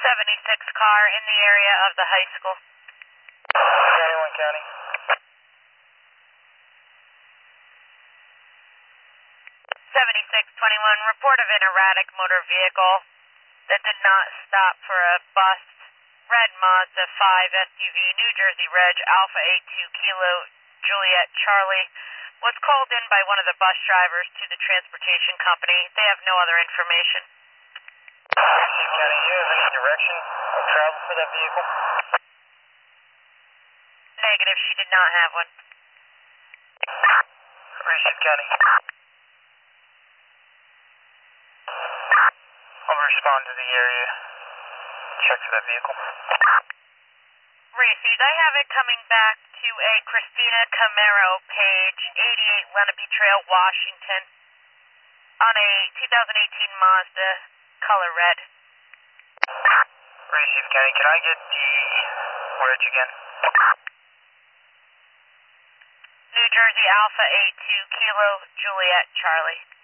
76 car in the area of the high school. County 1 County. 7621, report of an erratic motor vehicle that did not stop for a bus. Red Mazda 5 SUV, New Jersey Reg, Alpha 82 Kilo Juliet Charlie, was called in by one of the bus drivers to the transportation company. They have no other information. Chief County, do you have any direction of travel for that vehicle? Negative, she did not have one. Chief County. I'll respond to the area. Check for that vehicle. Received. I have it coming back to a Christina Camaro, page 88 Lenape Trail, Washington, on a 2018 Mazda, color red. Received, County. Can I get the reg again? New Jersey Alpha 82 Kilo Juliet Charlie.